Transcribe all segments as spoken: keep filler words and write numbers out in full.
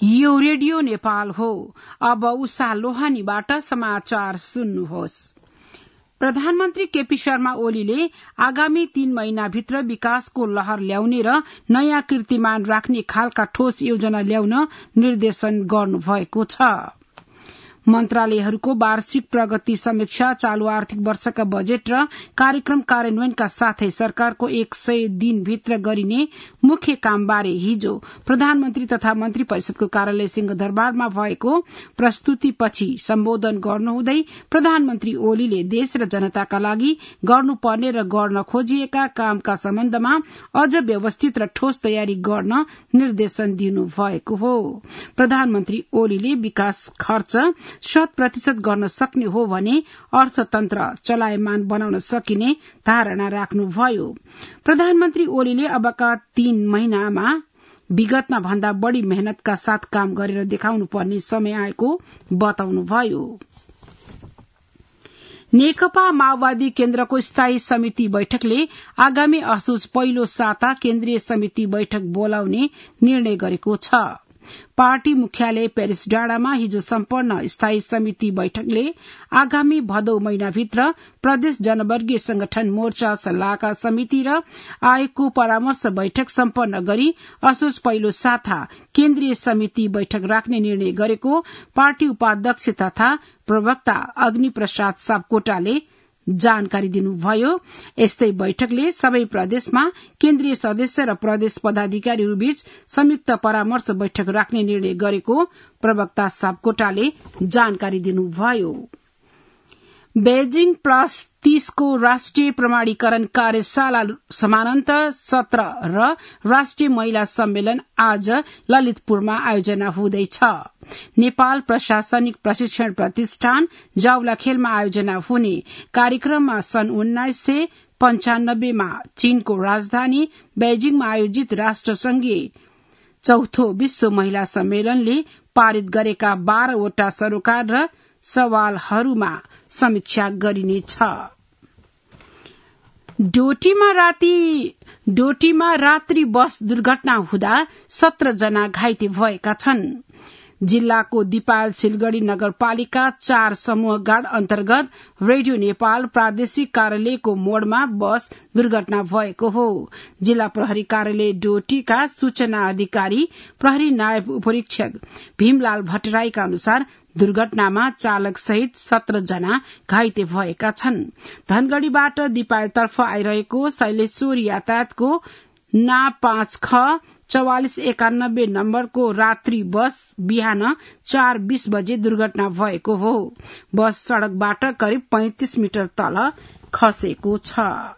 यो रेडियो नेपाल हो। अब उषा लोहानीबाट समाचार सुन्नुहोस्। प्रधानमन्त्री केपी शर्मा ओलीले आगामी तीन महिनाभित्र विकासको लहर ल्याउने र नयाँ कीर्तिमान राख्ने खालका ठोस योजना ल्याउन निर्देशन गर्नुभएको छ। मन्त्रालयहरूको वार्षिक प्रगति समीक्षा, चालू आर्थिक वर्षका बजेट र कार्यक्रम कार्यान्वयनका साथै सरकारको एक सय दिनभित्र गरिने मुख्य कामबारे हिजो प्रधानमन्त्री तथा मन्त्री परिषदको कार्यालय सिंहदरबारमा भएको प्रस्तुतिपछि सम्बोधन गर्नुहुँदै प्रधानमन्त्री ओलीले देश र जनताका लागि गर्नुपर्ने र गर्न खोजिएका कामका सम्बन्धमा अझ व्यवस्थित र ठोस तयारी गर्न निर्देशन दिनुभएको हो। प्रधानमन्त्री ओलीले विकास खर्च शत प्रतिशत गर्न सक्ने हो भने अर्थतन्त्र चलायमान बनाउन सकिने धारणा राख्नुभयो। प्रधानमन्त्री ओलीले अबका तीन महिनामा विगतमा भन्दा बढ़ी मेहनतका साथ काम गरेर देखाउनु पर्ने समय आएको बताउनुभयो। नेकपा माओवादी केन्द्रको स्थायी समिति बैठकले आगामी असोज पहिलो साता केन्द्रीय समिति बैठक बोलाउने निर्णय गरेको छ। पार्टी मुख्यालय पेरिस डाँडामा हिजो सम्पन्न स्थायी समिति बैठकले आगामी भदौ महिनाभित्र प्रदेश जनवर्गीय संगठन मोर्चा सल्लाहकार समिति र आयोगको परामर्श बैठक सम्पन्न गरी असोज पहिलो साता केन्द्रीय समिति बैठक राख्ने निर्णय गरेको पार्टी उपाध्यक्ष तथा प्रवक्ता अग्नि प्रसाद सापकोटाले जानकारी दिनुभयो। यस्तै बैठकले सबै प्रदेशमा केन्द्रीय सदस्य र प्रदेश पदाधिकारीहरूबीच संयुक्त परामर्श बैठक राख्ने निर्णय गरेको प्रवक्ता सापकोटाले जानकारी दिनुभयो। बेजिङ प्लस तीसको राष्ट्रिय प्रमाणीकरण कार्यशाला समानान्तर सत्र र राष्ट्रिय महिला सम्मेलन आज ललितपुरमा आयोजना हुँदैछ। नेपाल प्रशासनिक प्रशिक्षण प्रतिष्ठान जाउलाखेलमा आयोजना हुने कार्यक्रममा सन् उन्नाइस सय पञ्चानब्बेमा चीनको राजधानी बेजिङमा आयोजित राष्ट्रसंघीय चौथो विश्व महिला सम्मेलनले पारित गरेका बाह्रवटा सरोकार र सवालहरूमा समीक्षा गरिनेछ। डोटीमा राति डोटीमा रात्रि बस दुर्घटना हुँदा सत्र जना घाइते भएका छन्। जिल्लाको दिपायल सिलगढ़ी नगरपालिका चार समूह गाड अन्तर्गत रेडियो नेपाल प्रादेशिक कार्यालयको मोडमा बस दुर्घटना भएको हो। जिल्ला प्रहरी कार्यालय डोटीका सूचना अधिकारी प्रहरी नायब उपरीक्षक भीमलाल भट्टराईका अनुसार दुर्घटनामा चालक सहित सत्र जना घाइते भएका छन्। धनगढ़ीबाट दिपायलतर्फ आइरहेको शैलेश्वरी यातायातको ना पाँच ख चौवालिस एकानब्बे नम्बरको रात्रि बस बिहान चार बीस बजे दुर्घटना भएको हो। बस सड़कबाट करिब पैंतिस मिटर तल खसेको छ।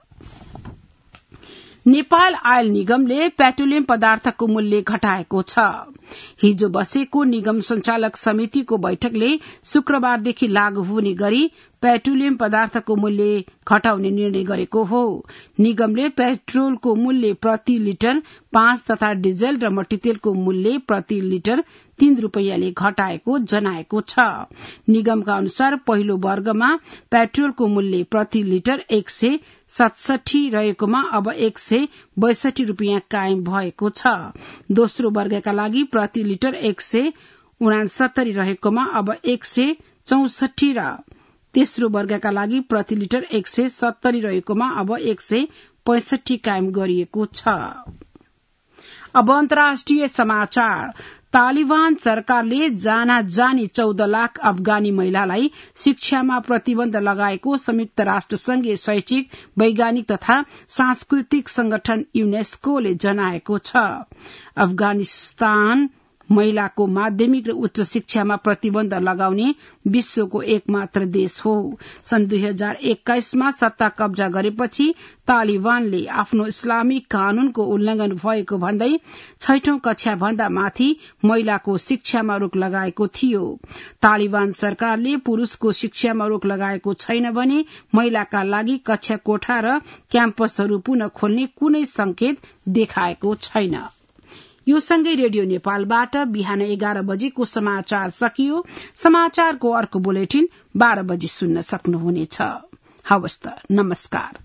नेपाल आयल निगमले पेट्रोलियम पदार्थको मूल्य घटाएको छ। हिजो बसेको निगम संचालक समितिको बैठकले शुक्रबारदेखि लागू हुने गरी पेट्रोलियम पदार्थको मूल्य घटाउने निर्णय गरेको हो। निगमले पेट्रोलको मूल्य प्रति लिटर पाँच तथा डिजल र मट्टीतेलको मूल्य प्रति लिटर तीन रूपियाँले घटाएको जनाएको छ। निगमका अनुसार पहिलो वर्गमा पेट्रोलको मूल्य प्रति लिटर एक सय सतसठी रहेकोमा अब एक सय बैसठी रूपियाँ कायम भएको छ। दोस्रो वर्गका लागि प्रति लिटर एक सय उनासत्तरी रहेकोमा अब एक सय चौसठी र तेस्रो वर्गका लागि प्रति लिटर एक सय सत्तरी रहेकोमा अब एक सय पैंसठी कायम गरिएको छ। अब अन्तर्राष्ट्रिय समाचार। तालिबान सरकारले जाना जानी चौध लाख अफगानी महिलालाई शिक्षामा प्रतिबन्ध लगाएको संयुक्त राष्ट्र संघीय शैक्षिक वैज्ञानिक तथा सांस्कृतिक संगठन यूनेस्कोले जनाएको छ। अफगानिस्तान महिलाको माध्यमिक र उच्च शिक्षामा प्रतिबन्ध लगाउने विश्वको एकमात्र देश हो। सन् दुई हजार एक्काइसमा सत्ता कब्जा गरेपछि तालिबानले आफ्नो इस्लामिक कानूनको उल्लंघन भएको भन्दै छैठौं कक्षा भन्दा माथि महिलाको शिक्षामा रोक लगाएको थियो। तालिबान सरकारले पुरूषको शिक्षामा रोक लगाएको छैन भने महिलाका लागि कक्षा कोठा र क्याम्पसहरू पुनः खोल्ने कुनै संकेत देखाएको छैन। यो सँगै रेडियो नेपालबाट बिहान एघार बजेको समाचार सकियो। समाचारको अर्को बुलेटिन बाह्र बजे सुन्न सक्नुहुनेछ। हवस् त, नमस्कार।